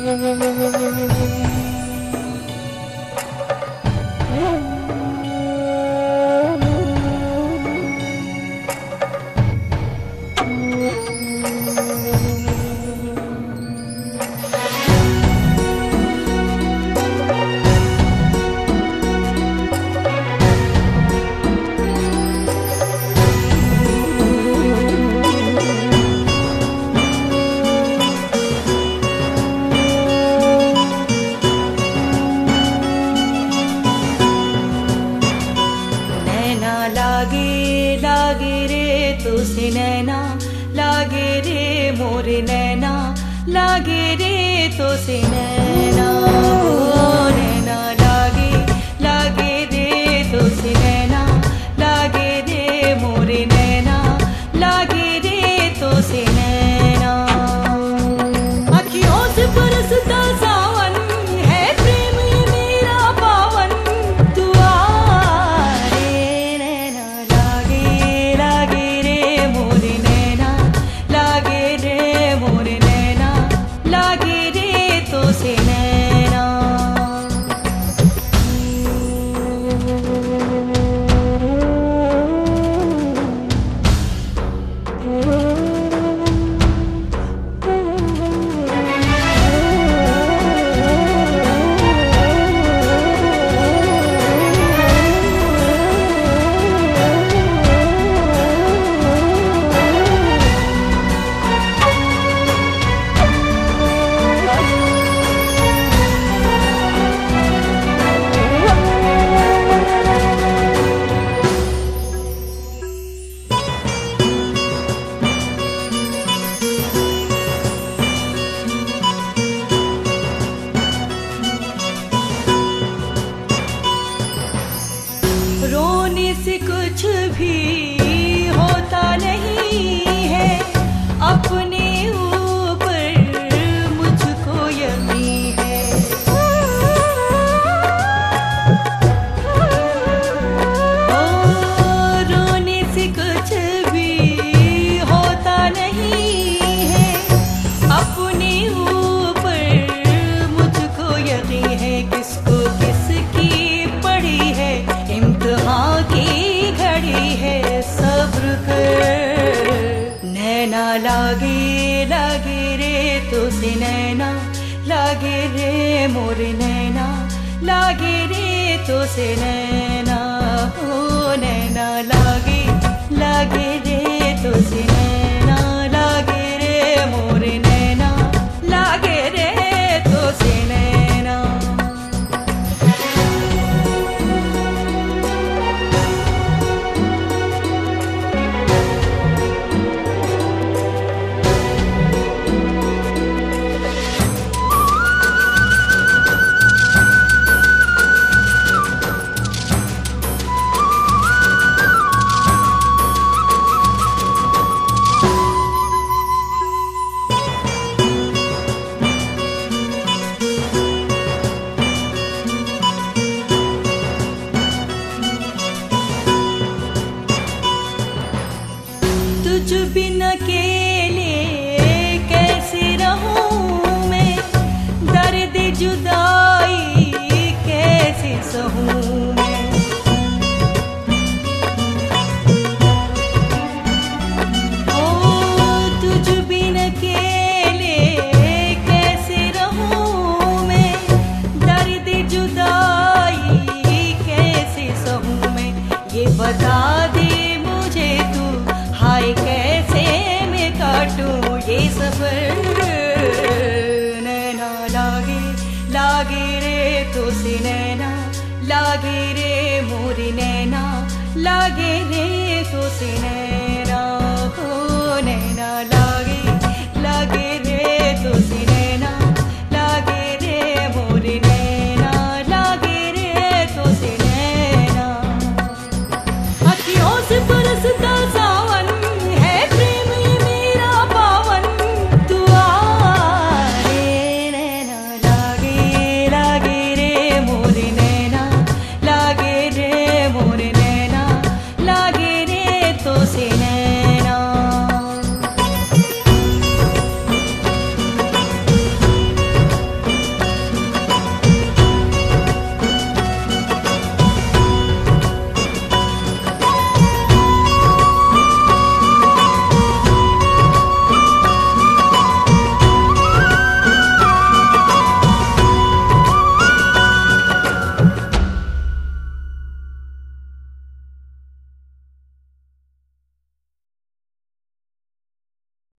तुसे नैना लागे रे मोरे नैना लागे रे तुसे नैना नैना लागे रे तुसे नैना लागे रे मोरे नैना लागे रे तुसे नैना। अखियों से बरसता सावन है प्रेम ये मेरा पावन तू आ रे नैना लागे रे मोरे नैना लागे रे मोरे नैना लागे रे तुसे नैना। रोने से कुछ भी होता नहीं है अपने ऊपर मुझको यकीन है। ओ रोने से कुछ भी होता नहीं है अपने ऊपर मुझको यकीन है। किसको किसकी पड़ी है इम्तिहान की घड़ी है सब्र कर। नैना लागे रे तुसे नैना लागे रे मोरे नैना लागे रे तुसे नैना ओ नैना लागे रे तुसे नैना लागे रे मोरे नैना लागे रे तुसे नैना। तुझ बिन अकेले कैसे रहूं मैं दर्द जुदाई कैसे सहूं मैं। ओ तुझ बिन अकेले कैसे रहूं मैं दर्द जुदाई कैसे सहूं मैं। ये बता दे मुझे तू हाय कैसे मैं काटूं ये सफर। नैना लागे रे तुसे नैना लागे रे मोरे नैना लागे रे तुसे नैना।